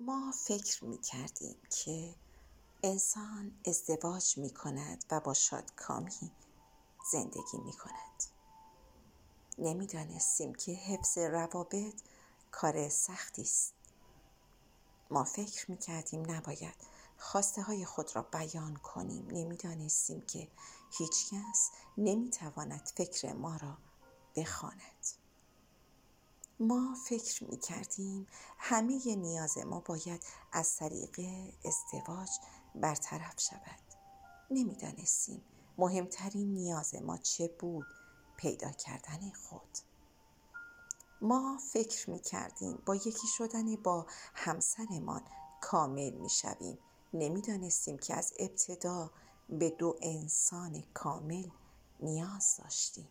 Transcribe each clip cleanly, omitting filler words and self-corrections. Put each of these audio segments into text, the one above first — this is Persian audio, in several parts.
ما فکر می کردیم که انسان ازدواج می کند و با شادکامی زندگی می کند. نمی دانستیم که حفظ روابط کار سختی است. ما فکر می کردیم نباید خواسته های خود را بیان کنیم. نمی دانستیم که هیچ کس نمی تواند فکر ما را بخواند. ما فکر می کردیم همه نیاز ما باید از طریق ازدواج برطرف شود. نمی دانستیم مهمترین نیاز ما چه بود؟ پیدا کردن خود. ما فکر می کردیم با یکی شدن با همسرمان کامل می شویم. نمی دانستیم که از ابتدا به دو انسان کامل نیاز داشتیم.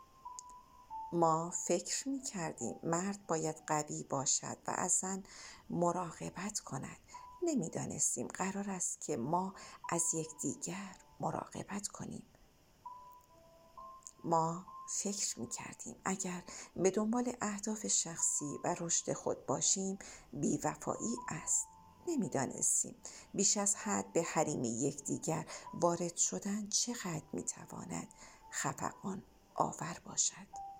ما فکر می کردیم مرد باید قوی باشد و از زن مراقبت کند. نمی دانستیم قرار است که ما از یکدیگر مراقبت کنیم. ما فکر می کردیم اگر به دنبال اهداف شخصی و رشد خود باشیم بی‌وفایی است. نمی دانستیم بیش از حد به حریم یکدیگر وارد شدن چقدر می تواند خفقان آور باشد.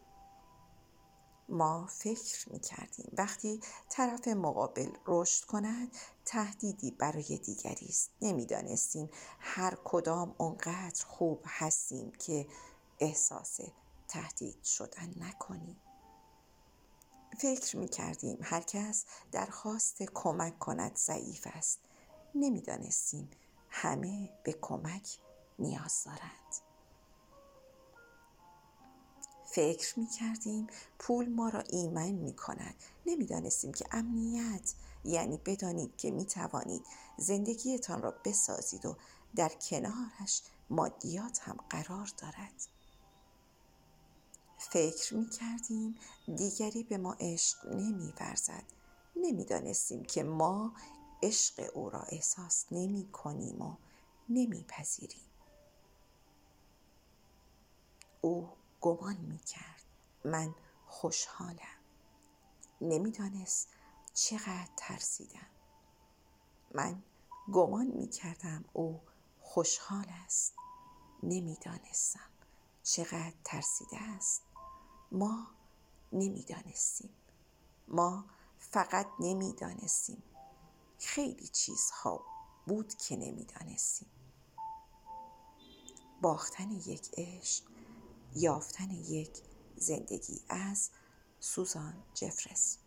ما فکر می کردیم وقتی طرف مقابل رشد کند تهدیدی برای دیگری است. نمی دانستیم هر کدام اونقدر خوب هستیم که احساس تهدید شدن نکنیم. فکر می کردیم هر کس درخواست کمک کند ضعیف است. نمی دانستیم همه به کمک نیاز دارند. فکر می کردیم پول ما را ایمن می کند. نمی دانستیم که امنیت یعنی بدانید که می توانید زندگیتان را بسازید و در کنارش مادیات هم قرار دارد. فکر می کردیم دیگری به ما عشق نمی ورزد. نمی دانستیم که ما عشق او را احساس نمی کنیم و نمی پذیریم. او گمان می کرد من خوشحالم. نمی دانست چقدر ترسیدم. من گمان می کردم او خوشحال است. نمی دانستم چقدر ترسیده است. ما نمی دانستیم. ما فقط نمی دانستیم. خیلی چیزها بود که نمی دانستیم. باختن یک عشق، یافتن یک زندگی. از سوزان جفرس.